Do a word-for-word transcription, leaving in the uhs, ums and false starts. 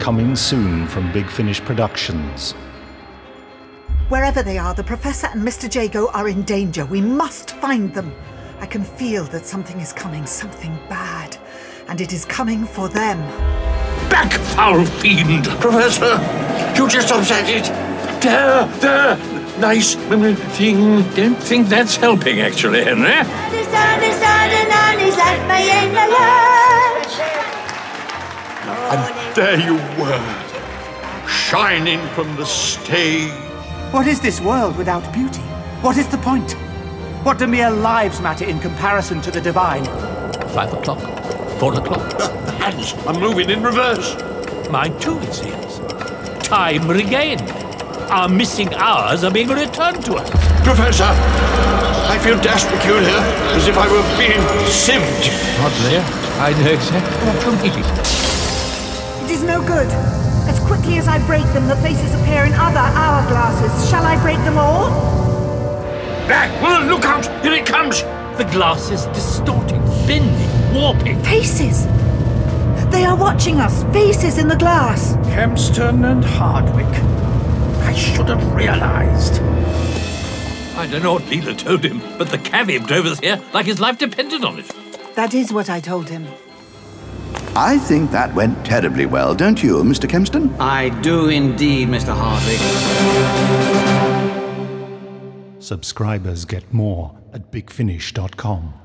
Coming soon from Big Finish Productions. Wherever they are, the Professor and Mister Jago are in danger. We must find them. I can feel that something is coming, something bad. And it is coming for them. Back, foul fiend! Professor, you just upset it. There, there, nice thing. Don't think that's helping, actually, Henry. And there you were, shining from the stage. What is this world without beauty? What is the point? What do mere lives matter in comparison to the divine? Five o'clock. Four o'clock. The hands are moving in reverse. Mine too, it seems. Time regained. Our missing hours are being returned to us. Professor, I feel dashed peculiar, as if I were being sieved. Oddly, I know exactly what you mean. It is no good. As quickly as I break them, the faces appear in other hourglasses. Shall I break them all? Back! Well, look out! Here it comes! The glass is distorting, bending, warping. Faces! They are watching us. Faces in the glass. Kempston and Hardwick. I should have realized. I don't know what Leela told him, but the cabbie drove us here like his life depended on it. That is what I told him. I think that went terribly well, don't you, Mister Kempston? I do indeed, Mister Hardwick. Subscribers get more at big finish dot com.